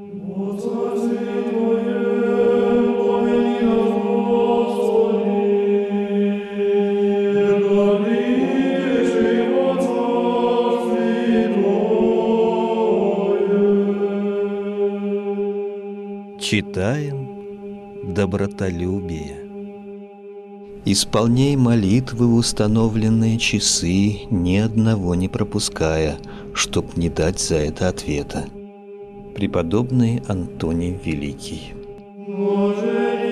Читаем добротолюбие. Исполняй молитвы в установленные часы, ни одного не пропуская, чтоб не дать за это ответа. Преподобный Антоний Великий.